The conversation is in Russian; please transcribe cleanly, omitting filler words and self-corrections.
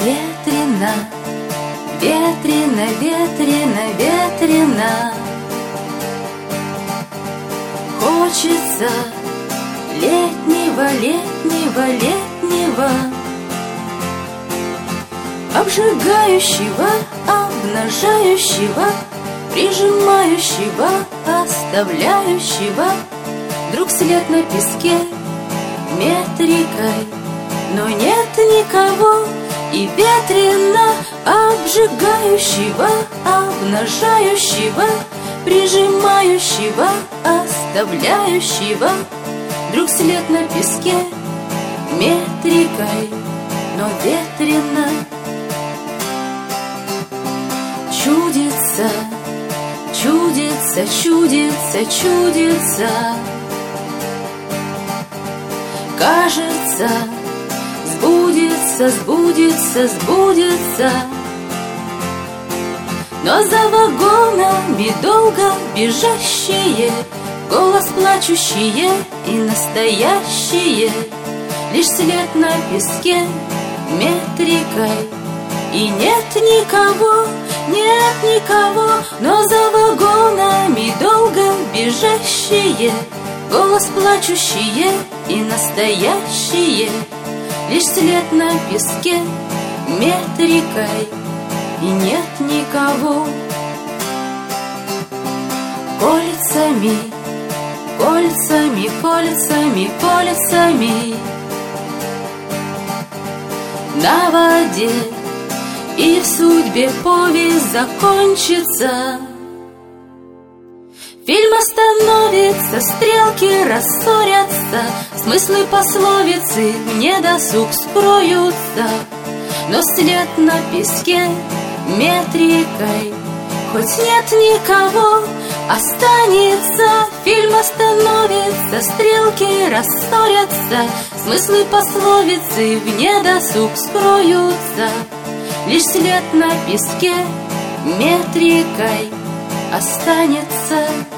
ветрена, ветрена, ветрена, ветрена. Хочется летнего, летнего, летнего, обжигающего, обнажающего, прижимающего, оставляющего вдруг след на песке метрикой. Но нет никого, и ветрено, обжигающего, обнажающего, прижимающего, оставляющего вдруг след на песке метрикой, но ветрено. Чудится, чудится, чудится, чудится, кажется, сбудется, сбудется, сбудется. Но за вагонами долго бежащие, голос плачущие и настоящие, лишь след на песке метрикой. И нет никого, нет никого, но за вагонами долго бежащие, голос плачущие и настоящие, лишь след на песке метрикой. И нет никого. Кольцами, кольцами, кольцами, кольцами на воде, и в судьбе повесть закончится. Фильм остановится, стрелки рассорятся, смыслы пословицы в недосуг скроются. Но след на песке метрикой, хоть нет никого, останется. Фильм остановится, стрелки рассорятся, смыслы пословицы в недосуг скроются. Лишь след на песке метрикой останется.